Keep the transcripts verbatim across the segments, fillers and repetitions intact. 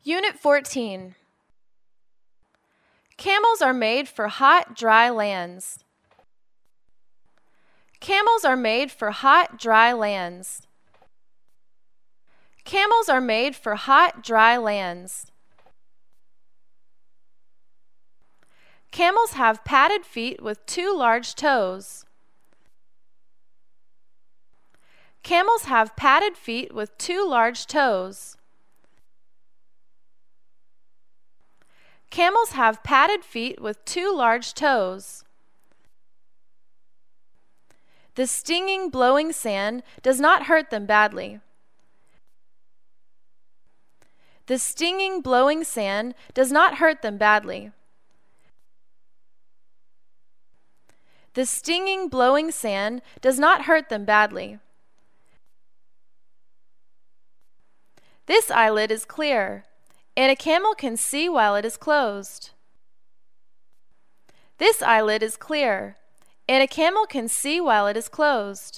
Unit fourteen. Camels are made for hot, dry lands. Camels are made for hot, dry lands. Camels are made for hot, dry lands. Camels have padded feet with two large toes. Camels have padded feet with two large toes. Camels have padded feet with two large toes. The stinging, blowing sand does not hurt them badly. The stinging, blowing sand does not hurt them badly. The stinging, blowing sand does not hurt them badly. This eyelid is clear, and a camel can see while it is closed. This eyelid is clear, and a camel can see while it is closed.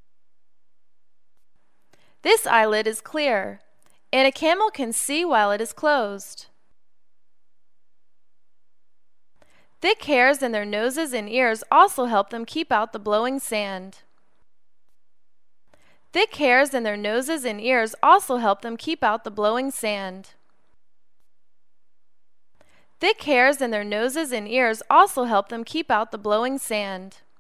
This eyelid is clear, and a camel can see while it is closed. Thick hairs in their noses and ears also help them keep out the blowing sand. Thick hairs in their noses and ears also help them keep out the blowing sand. Thick hairs in their noses and ears also help them keep out the blowing sand.